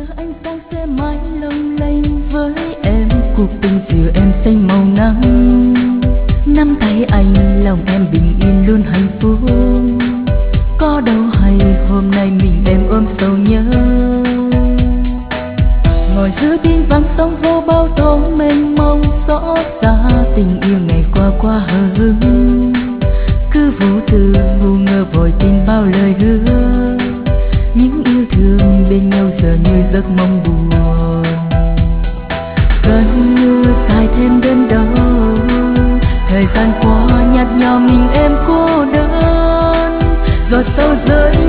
đưa ánh sáng sẽ mãi lung linh với em. Cuộc tình giữa em xanh màu nắng, nắm tay anh lòng em bình yên luôn hạnh phúc. Có đâu hay hôm nay mình em ôm sầu nhớ, ngồi giữa thinh vắng sóng vô bao tố mênh mông. Xót xa tình yêu ngày qua qua hờ hững, cứ vô tư ngu ngơ vội tin bao lời hứa. Những yêu thương bên nhau giờ như giấc mong buồn, cơn mưa dài thêm đơn đau. Thời gian qua nhạt nhòa mình em cô đơn, giọt sâu rơi